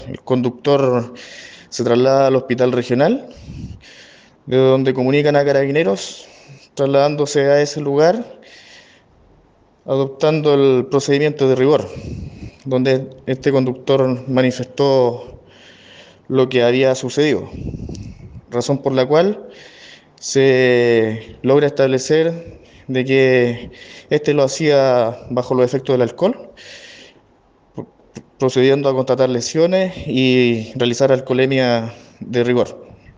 El conductor se traslada al hospital regional, de donde comunican a Carabineros, trasladándose a ese lugar, adoptando el procedimiento de rigor, donde este conductor manifestó lo que había sucedido, razón por la cual se logra establecer de que este lo hacía bajo los efectos del alcohol, procediendo a constatar lesiones y realizar alcoholemia de rigor.